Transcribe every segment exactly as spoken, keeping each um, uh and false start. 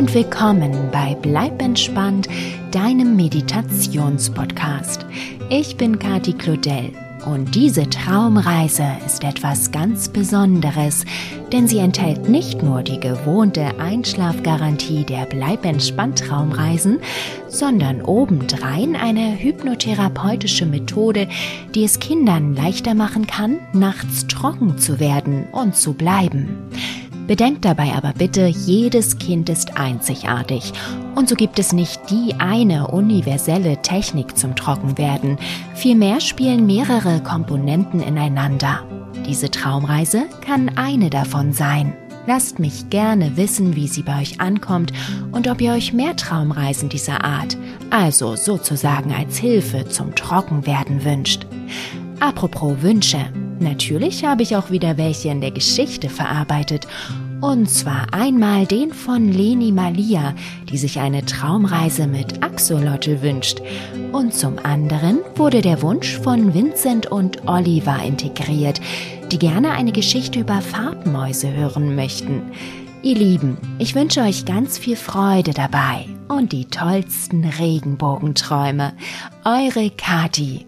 und willkommen bei Bleib entspannt, deinem Meditationspodcast. Ich bin Kati Claudel und diese Traumreise ist etwas ganz Besonderes, denn sie enthält nicht nur die gewohnte Einschlafgarantie der Bleib entspannt Traumreisen, sondern obendrein eine hypnotherapeutische Methode, die es Kindern leichter machen kann, nachts trocken zu werden und zu bleiben. Bedenkt dabei aber bitte, jedes Kind ist einzigartig und so gibt es nicht die eine universelle Technik zum Trockenwerden. Vielmehr spielen mehrere Komponenten ineinander. Diese Traumreise kann eine davon sein. Lasst mich gerne wissen, wie sie bei euch ankommt und ob ihr euch mehr Traumreisen dieser Art, also sozusagen als Hilfe zum Trockenwerden wünscht. Apropos Wünsche. Natürlich habe ich auch wieder welche in der Geschichte verarbeitet. Und zwar einmal den von Leni Malia, die sich eine Traumreise mit Axolotl wünscht. Und zum anderen wurde der Wunsch von Vincent und Oliver integriert, die gerne eine Geschichte über Farbmäuse hören möchten. Ihr Lieben, ich wünsche euch ganz viel Freude dabei und die tollsten Regenbogenträume. Eure Kati.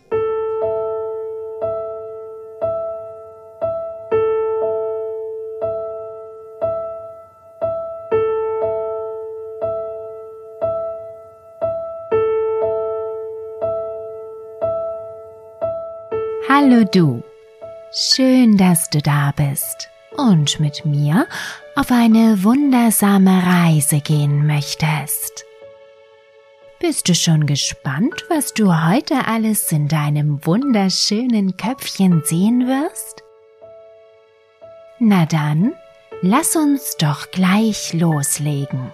Hallo du, schön, dass du da bist und mit mir auf eine wundersame Reise gehen möchtest. Bist du schon gespannt, was du heute alles in deinem wunderschönen Köpfchen sehen wirst? Na dann, lass uns doch gleich loslegen.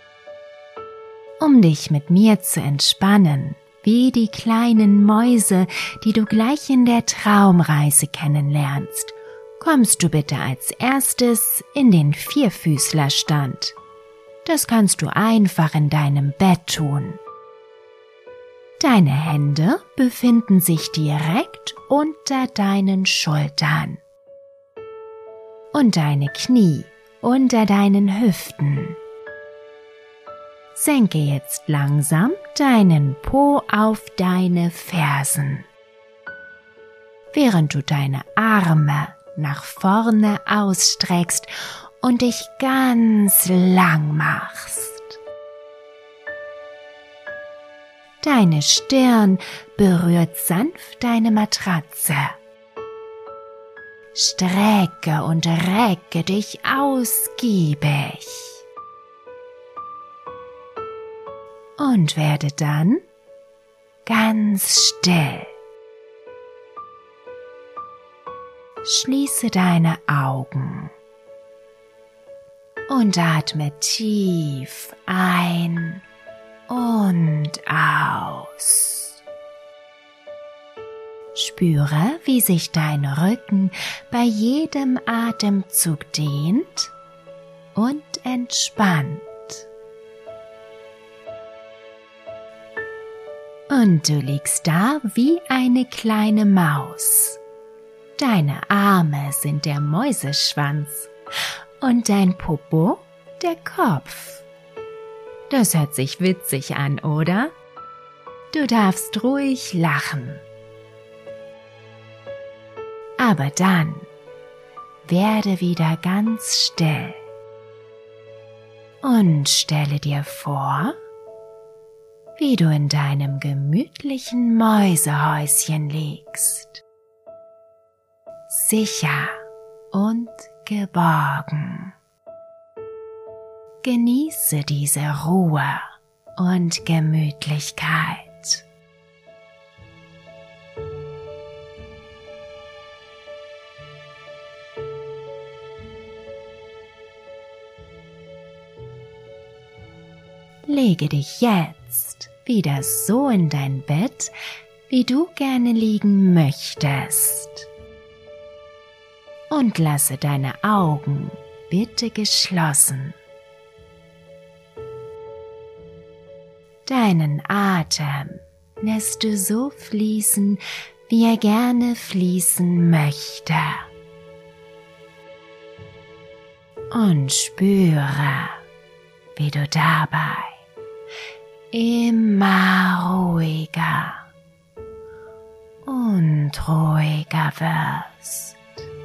Um dich mit mir zu entspannen, wie die kleinen Mäuse, die du gleich in der Traumreise kennenlernst, kommst du bitte als erstes in den Vierfüßlerstand. Das kannst du einfach in deinem Bett tun. Deine Hände befinden sich direkt unter deinen Schultern und deine Knie unter deinen Hüften. Senke jetzt langsam deinen Po auf deine Fersen, während du deine Arme nach vorne ausstreckst und dich ganz lang machst. Deine Stirn berührt sanft deine Matratze. Strecke und recke dich ausgiebig. Und werde dann ganz still. Schließe deine Augen und atme tief ein und aus. Spüre, wie sich dein Rücken bei jedem Atemzug dehnt und entspannt. Und du liegst da wie eine kleine Maus. Deine Arme sind der Mäuseschwanz und dein Popo der Kopf. Das hört sich witzig an, oder? Du darfst ruhig lachen. Aber dann werde wieder ganz still und stelle dir vor, wie du in deinem gemütlichen Mäusehäuschen liegst. Sicher und geborgen. Genieße diese Ruhe und Gemütlichkeit. Lege dich jetzt wieder so in dein Bett, wie du gerne liegen möchtest. Und lasse deine Augen bitte geschlossen. Deinen Atem lässt du so fließen, wie er gerne fließen möchte. Und spüre, wie du dabei immer ruhiger und ruhiger wirst.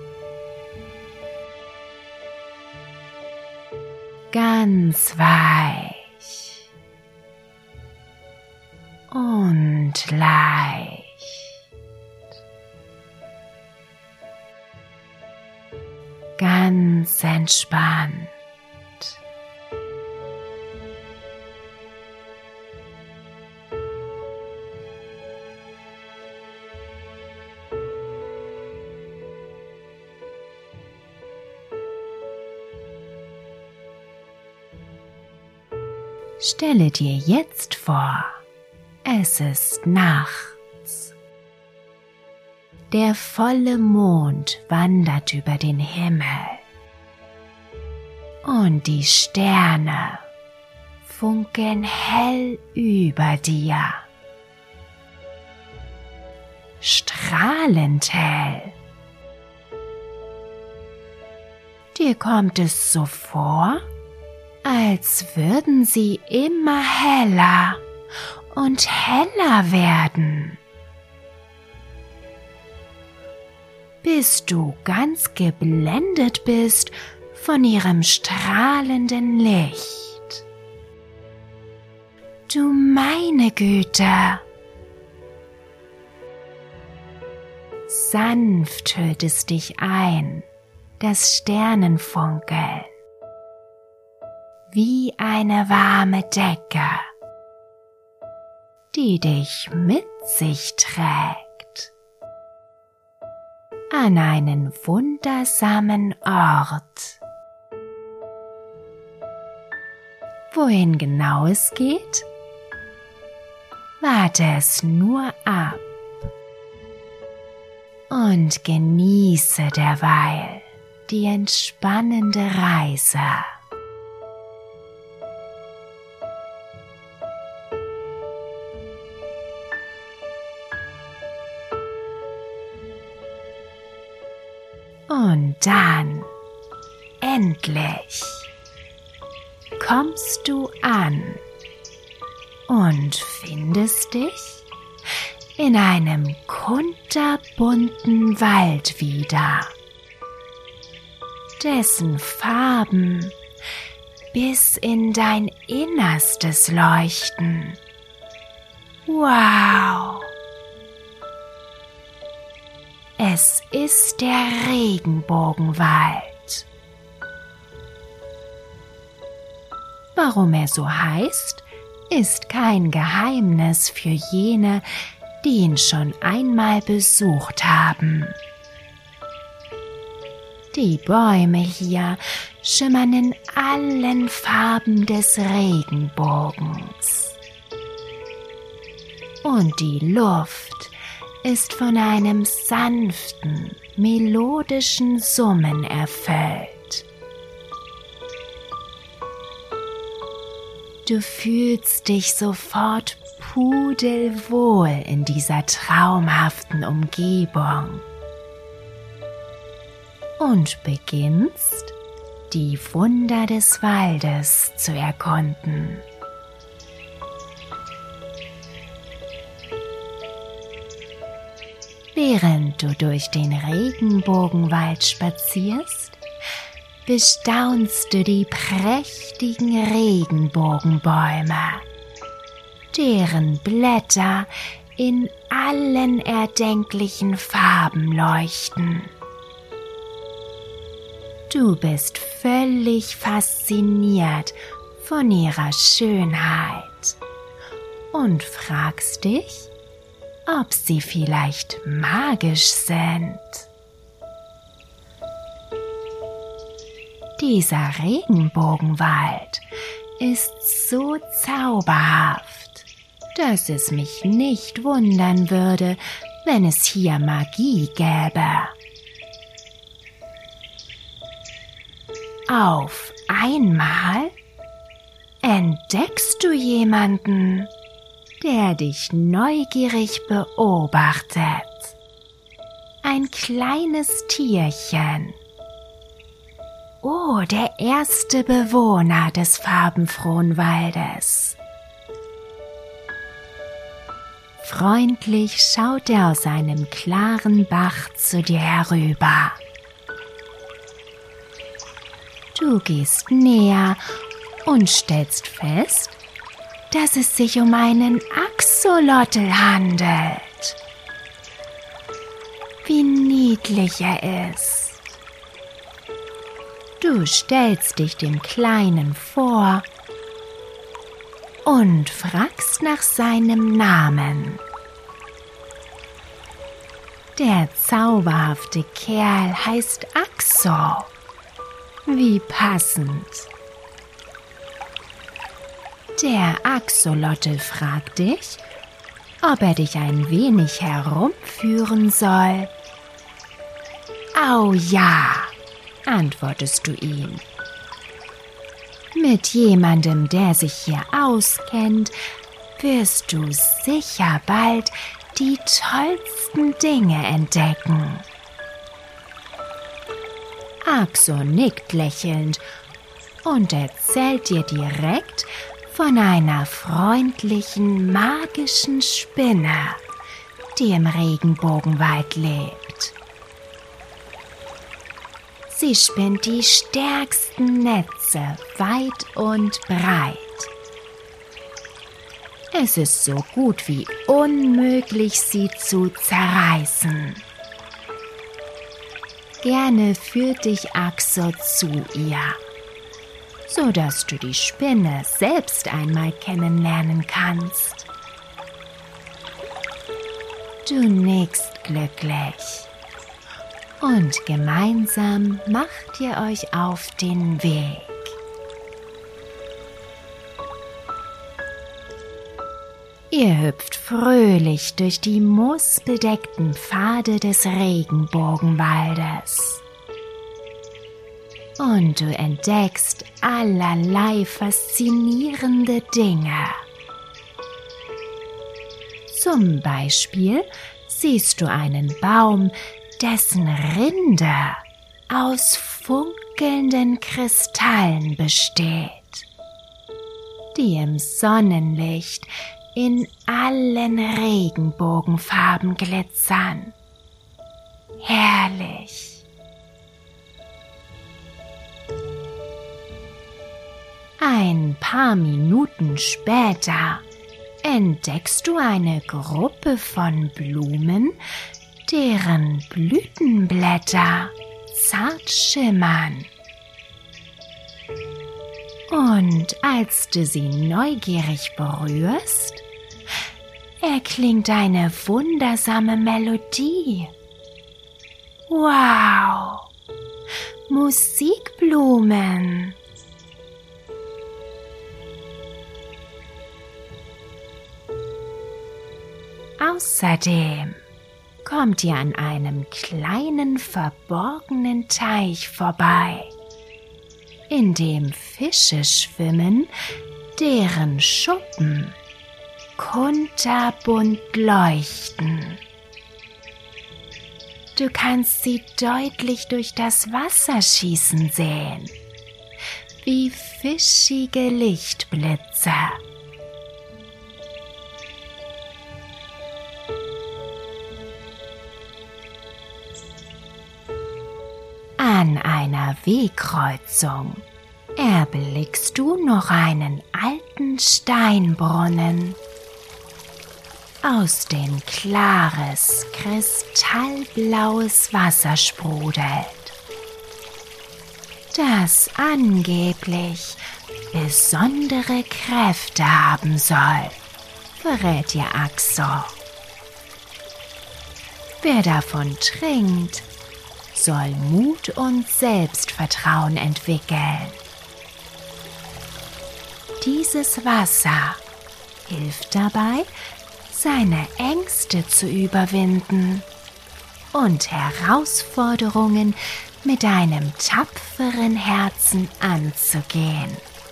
Ganz weich und leicht. Ganz entspannt. Stelle dir jetzt vor, es ist nachts. Der volle Mond wandert über den Himmel und die Sterne funkeln hell über dir, strahlend hell. Dir kommt es so vor, als würden sie immer heller und heller werden, bis du ganz geblendet bist von ihrem strahlenden Licht. Du meine Güte! Sanft hüllt es dich ein, das Sternenfunkeln, wie eine warme Decke, die dich mit sich trägt an einen wundersamen Ort. Wohin genau es geht? Warte es nur ab und genieße derweil die entspannende Reise. Und dann, endlich, kommst du an und findest dich in einem kunterbunten Wald wieder, dessen Farben bis in dein Innerstes leuchten. Wow! Es ist der Regenbogenwald. Warum er so heißt, ist kein Geheimnis für jene, die ihn schon einmal besucht haben. Die Bäume hier schimmern in allen Farben des Regenbogens. Und die Luft ist von einem sanften, melodischen Summen erfüllt. Du fühlst dich sofort pudelwohl in dieser traumhaften Umgebung und beginnst, die Wunder des Waldes zu erkunden. Während du durch den Regenbogenwald spazierst, bestaunst du die prächtigen Regenbogenbäume, deren Blätter in allen erdenklichen Farben leuchten. Du bist völlig fasziniert von ihrer Schönheit und fragst dich, ob sie vielleicht magisch sind. Dieser Regenbogenwald ist so zauberhaft, dass es mich nicht wundern würde, wenn es hier Magie gäbe. Auf einmal entdeckst du jemanden, der dich neugierig beobachtet. Ein kleines Tierchen. Oh, der erste Bewohner des farbenfrohen Waldes. Freundlich schaut er aus einem klaren Bach zu dir herüber. Du gehst näher und stellst fest, dass es sich um einen Axolotl handelt. Wie niedlich er ist. Du stellst dich dem Kleinen vor und fragst nach seinem Namen. Der zauberhafte Kerl heißt Axo. Wie passend. Der Axolotl fragt dich, ob er dich ein wenig herumführen soll. Au ja, antwortest du ihm. Mit jemandem, der sich hier auskennt, wirst du sicher bald die tollsten Dinge entdecken. Axo nickt lächelnd und erzählt dir direkt von einer freundlichen, magischen Spinne, die im Regenbogenwald lebt. Sie spinnt die stärksten Netze weit und breit. Es ist so gut wie unmöglich, sie zu zerreißen. Gerne führt dich Axo zu ihr, sodass du die Spinne selbst einmal kennenlernen kannst. Du nickst glücklich und gemeinsam macht ihr euch auf den Weg. Ihr hüpft fröhlich durch die moosbedeckten Pfade des Regenbogenwaldes. Und du entdeckst allerlei faszinierende Dinge. Zum Beispiel siehst du einen Baum, dessen Rinde aus funkelnden Kristallen besteht, die im Sonnenlicht in allen Regenbogenfarben glitzern. Herrlich! Ein paar Minuten später entdeckst du eine Gruppe von Blumen, deren Blütenblätter zart schimmern. Und als du sie neugierig berührst, erklingt eine wundersame Melodie. Wow! Musikblumen! Außerdem kommt ihr an einem kleinen verborgenen Teich vorbei, in dem Fische schwimmen, deren Schuppen kunterbunt leuchten. Du kannst sie deutlich durch das Wasser schießen sehen, wie fischige Lichtblitze. An einer Wegkreuzung erblickst du noch einen alten Steinbrunnen, aus dem klares, kristallblaues Wasser sprudelt, das angeblich besondere Kräfte haben soll, verrät dir Axo. Wer davon trinkt, soll Mut und Selbstvertrauen entwickeln. Dieses Wasser hilft dabei, seine Ängste zu überwinden und Herausforderungen mit einem tapferen Herzen anzugehen.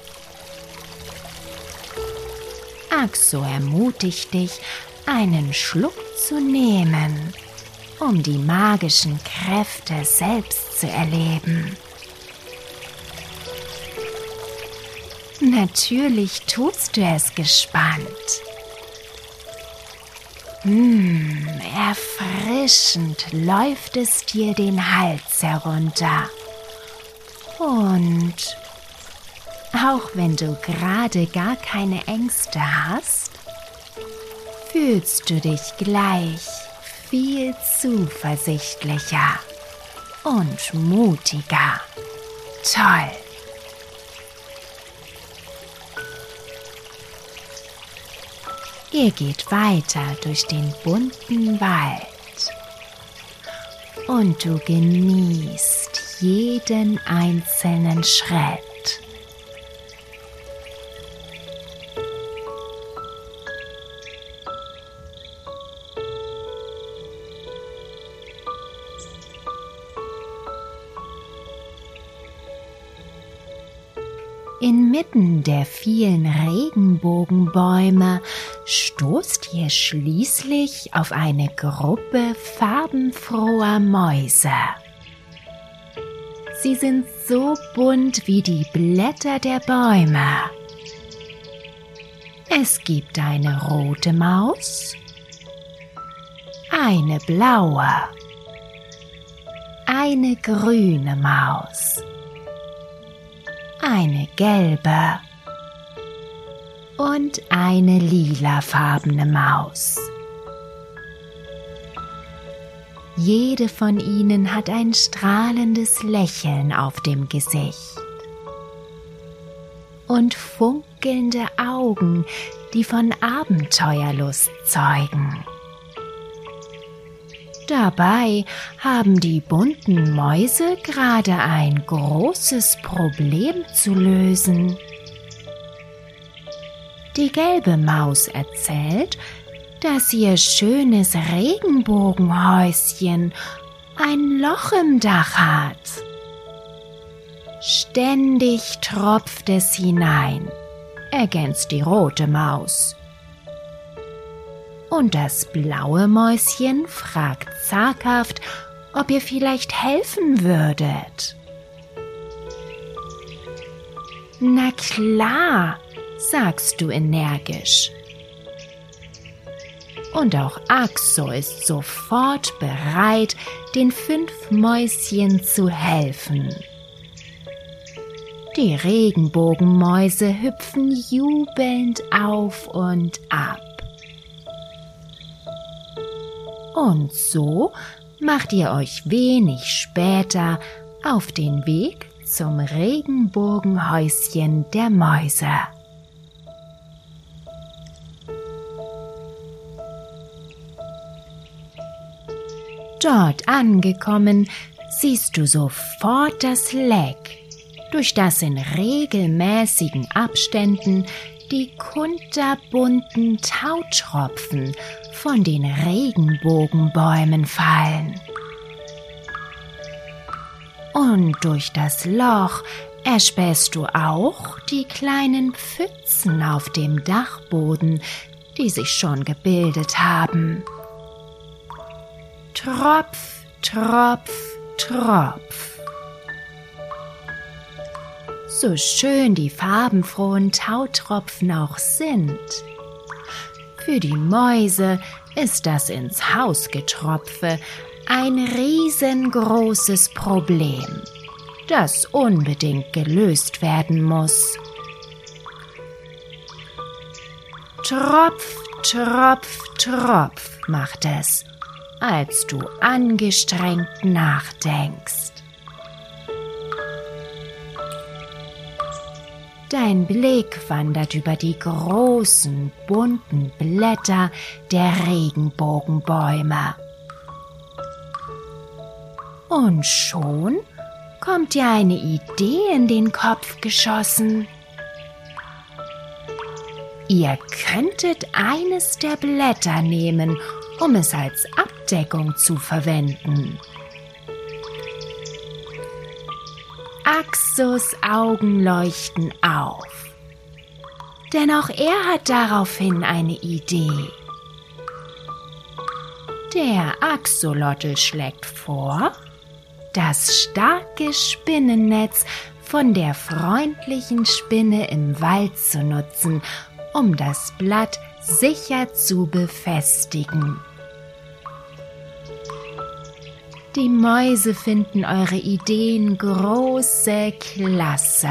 Axo ermutigt dich, einen Schluck zu nehmen, um die magischen Kräfte selbst zu erleben. Natürlich tust du es gespannt. Hm, erfrischend läuft es dir den Hals herunter. Und auch wenn du gerade gar keine Ängste hast, fühlst du dich gleich viel zuversichtlicher und mutiger. Toll! Ihr geht weiter durch den bunten Wald und du genießt jeden einzelnen Schritt. Inmitten der vielen Regenbogenbäume stoßt ihr schließlich auf eine Gruppe farbenfroher Mäuse. Sie sind so bunt wie die Blätter der Bäume. Es gibt eine rote Maus, eine blaue, eine grüne Maus, eine gelbe und eine lilafarbene Maus. Jede von ihnen hat ein strahlendes Lächeln auf dem Gesicht und funkelnde Augen, die von Abenteuerlust zeugen. Dabei haben die bunten Mäuse gerade ein großes Problem zu lösen. Die gelbe Maus erzählt, dass ihr schönes Regenbogenhäuschen ein Loch im Dach hat. Ständig tropft es hinein, ergänzt die rote Maus. Und das blaue Mäuschen fragt zaghaft, ob ihr vielleicht helfen würdet. Na klar, sagst du energisch. Und auch Axo ist sofort bereit, den fünf Mäuschen zu helfen. Die Regenbogenmäuse hüpfen jubelnd auf und ab. Und so macht ihr euch wenig später auf den Weg zum Regenbogenhäuschen der Mäuse. Dort angekommen, siehst du sofort das Leck, durch das in regelmäßigen Abständen die kunterbunten Tautropfen von den Regenbogenbäumen fallen. Und durch das Loch erspähst du auch die kleinen Pfützen auf dem Dachboden, die sich schon gebildet haben. Tropf, Tropf, Tropf. So schön die farbenfrohen Tautropfen auch sind. Für die Mäuse ist das ins Hausgetropfe ein riesengroßes Problem, das unbedingt gelöst werden muss. Tropf, Tropf, Tropf macht es, als du angestrengt nachdenkst. Dein Blick wandert über die großen, bunten Blätter der Regenbogenbäume. Und schon kommt dir eine Idee in den Kopf geschossen. Ihr könntet eines der Blätter nehmen, um es als Abdeckung zu verwenden. Axos Augen leuchten auf, denn auch er hat daraufhin eine Idee. Der Axolotl schlägt vor, das starke Spinnennetz von der freundlichen Spinne im Wald zu nutzen, um das Blatt sicher zu befestigen. Die Mäuse finden eure Ideen große Klasse.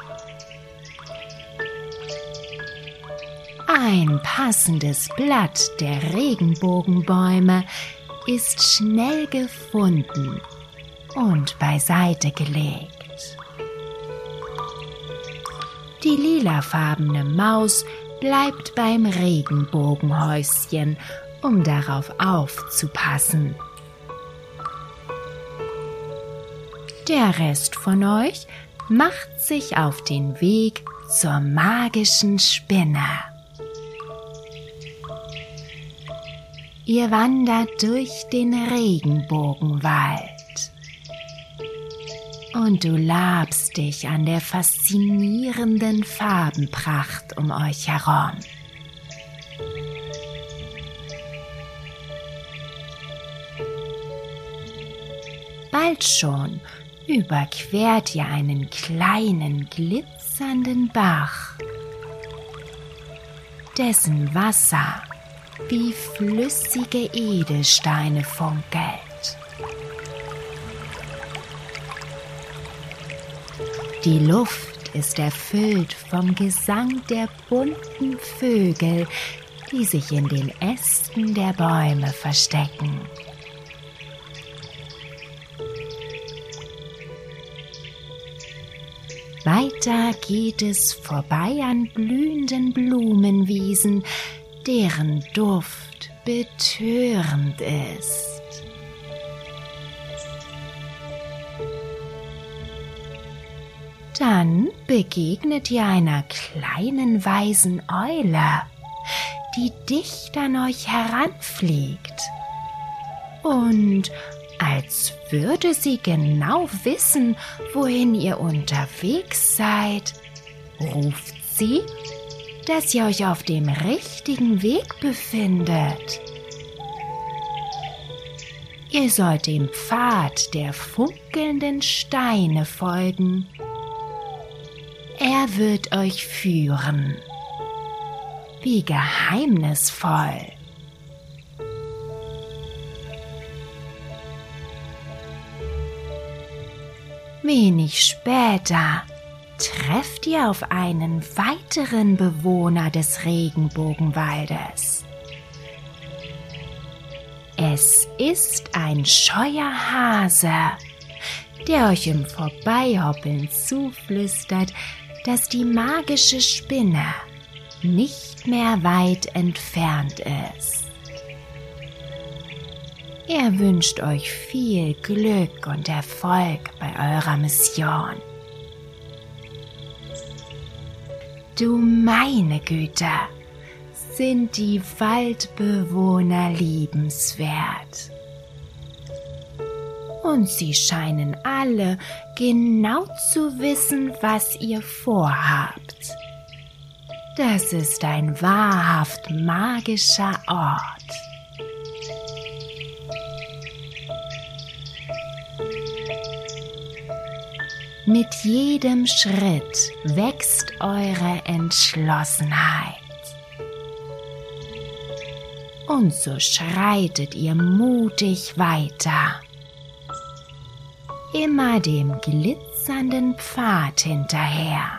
Ein passendes Blatt der Regenbogenbäume ist schnell gefunden und beiseite gelegt. Die lilafarbene Maus bleibt beim Regenbogenhäuschen, um darauf aufzupassen. Der Rest von euch macht sich auf den Weg zur magischen Spinne. Ihr wandert durch den Regenbogenwald und du labst dich an der faszinierenden Farbenpracht um euch herum. Bald schon überquert ihr einen kleinen glitzernden Bach, dessen Wasser wie flüssige Edelsteine funkelt. Die Luft ist erfüllt vom Gesang der bunten Vögel, die sich in den Ästen der Bäume verstecken. Weiter geht es vorbei an blühenden Blumenwiesen, deren Duft betörend ist. Dann begegnet ihr einer kleinen weißen Eule, die dicht an euch heranfliegt. Und als würde sie genau wissen, wohin ihr unterwegs seid, ruft sie, dass ihr euch auf dem richtigen Weg befindet. Ihr sollt dem Pfad der funkelnden Steine folgen. Er wird euch führen. Wie geheimnisvoll. Wenig später trefft ihr auf einen weiteren Bewohner des Regenbogenwaldes. Es ist ein scheuer Hase, der euch im Vorbeihoppeln zuflüstert, dass die magische Spinne nicht mehr weit entfernt ist. Er wünscht euch viel Glück und Erfolg bei eurer Mission. Du meine Güte, sind die Waldbewohner liebenswert. Und sie scheinen alle genau zu wissen, was ihr vorhabt. Das ist ein wahrhaft magischer Ort. Mit jedem Schritt wächst eure Entschlossenheit. Und so schreitet ihr mutig weiter, immer dem glitzernden Pfad hinterher.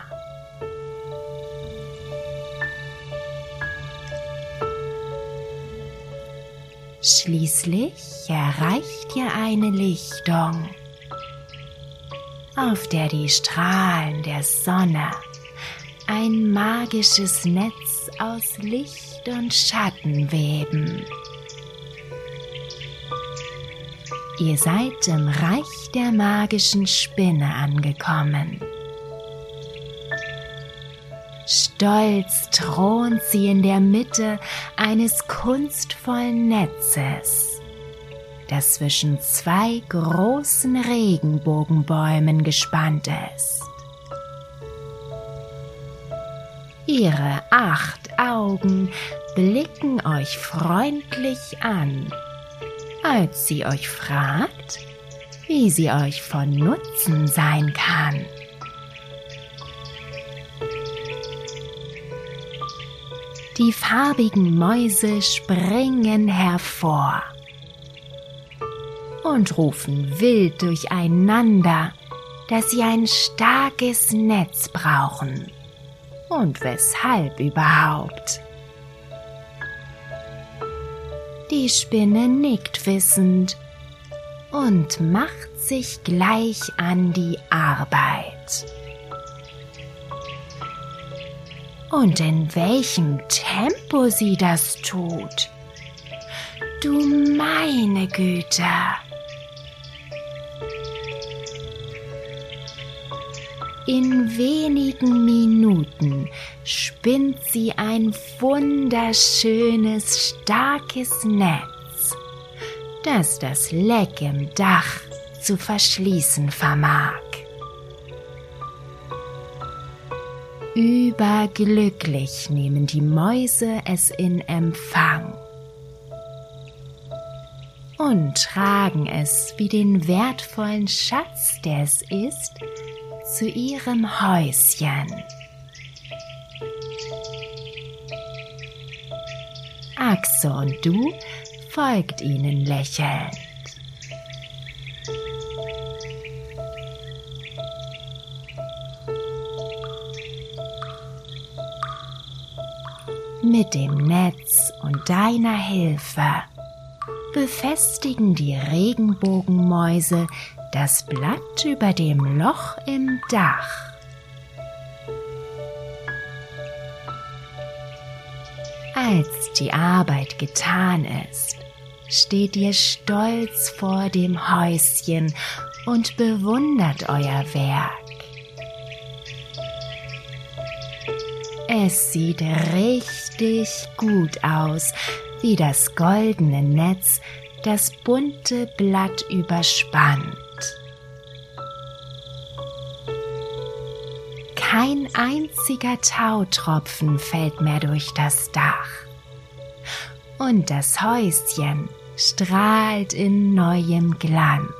Schließlich erreicht ihr eine Lichtung, auf der die Strahlen der Sonne ein magisches Netz aus Licht und Schatten weben. Ihr seid im Reich der magischen Spinne angekommen. Stolz thront sie in der Mitte eines kunstvollen Netzes, das zwischen zwei großen Regenbogenbäumen gespannt ist. Ihre acht Augen blicken euch freundlich an, als sie euch fragt, wie sie euch von Nutzen sein kann. Die farbigen Mäuse springen hervor und rufen wild durcheinander, dass sie ein starkes Netz brauchen und weshalb überhaupt. Die Spinne nickt wissend und macht sich gleich an die Arbeit. Und in welchem Tempo sie das tut, du meine Güte! In wenigen Minuten spinnt sie ein wunderschönes, starkes Netz, das das Leck im Dach zu verschließen vermag. Überglücklich nehmen die Mäuse es in Empfang und tragen es wie den wertvollen Schatz, der es ist, zu ihrem Häuschen. Axo und Du folgt ihnen lächelnd. Mit dem Netz und deiner Hilfe befestigen die Regenbogenmäuse das Blatt über dem Loch im Dach. Als die Arbeit getan ist, steht ihr stolz vor dem Häuschen und bewundert euer Werk. Es sieht richtig gut aus, wie das goldene Netz das bunte Blatt überspannt. Kein einziger Tautropfen fällt mehr durch das Dach. Und das Häuschen strahlt in neuem Glanz.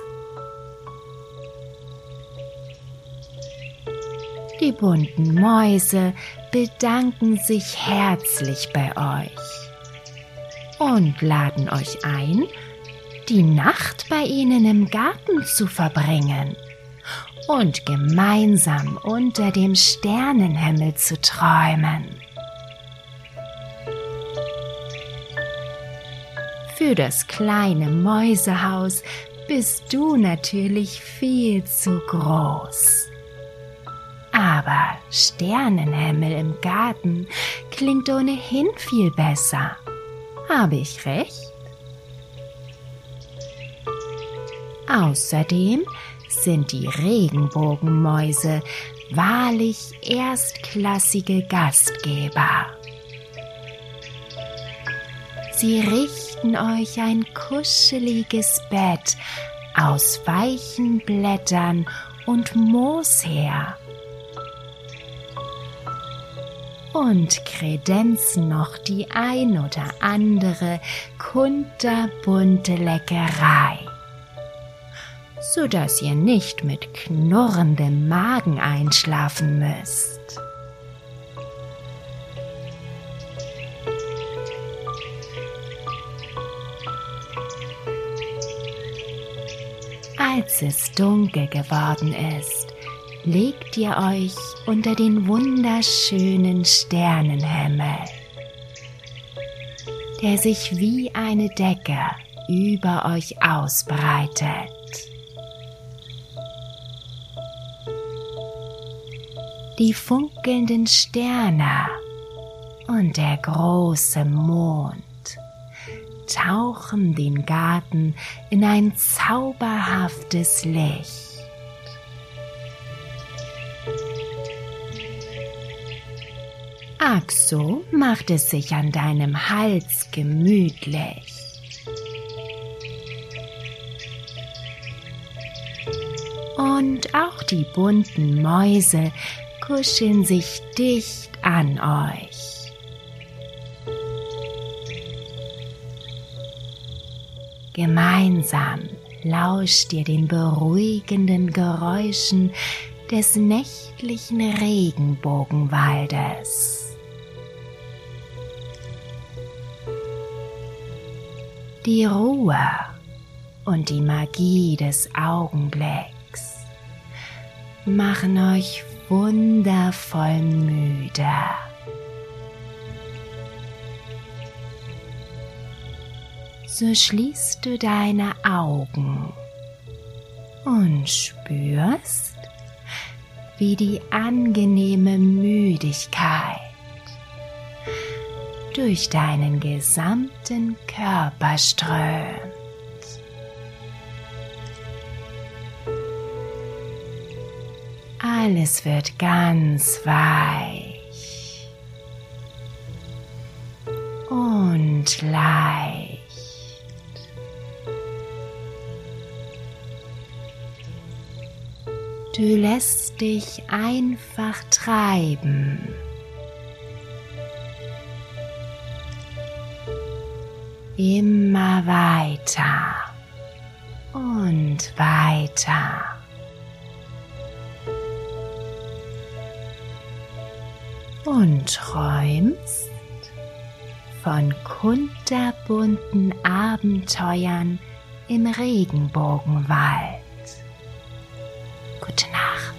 Die bunten Mäuse bedanken sich herzlich bei euch und laden euch ein, die Nacht bei ihnen im Garten zu verbringen und gemeinsam unter dem Sternenhimmel zu träumen. Für das kleine Mäusehaus bist du natürlich viel zu groß. Aber Sternenhimmel im Garten klingt ohnehin viel besser. Habe ich recht? Außerdem sind die Regenbogenmäuse wahrlich erstklassige Gastgeber. Sie richten euch ein kuscheliges Bett aus weichen Blättern und Moos her und kredenzen noch die ein oder andere kunterbunte Leckerei, sodass ihr nicht mit knurrendem Magen einschlafen müsst. Als es dunkel geworden ist, legt ihr euch unter den wunderschönen Sternenhimmel, der sich wie eine Decke über euch ausbreitet. Die funkelnden Sterne und der große Mond tauchen den Garten in ein zauberhaftes Licht. Axo macht es sich an deinem Hals gemütlich. Und auch die bunten Mäuse kuscheln sich dicht an euch. Gemeinsam lauscht ihr den beruhigenden Geräuschen des nächtlichen Regenbogenwaldes. Die Ruhe und die Magie des Augenblicks machen euch wundervoll müde. So schließt du deine Augen und spürst, wie die angenehme Müdigkeit durch deinen gesamten Körper strömt. Alles wird ganz weich und leicht. Du lässt dich einfach treiben. Immer weiter und weiter. Und träumst von kunterbunten Abenteuern im Regenbogenwald. Gute Nacht.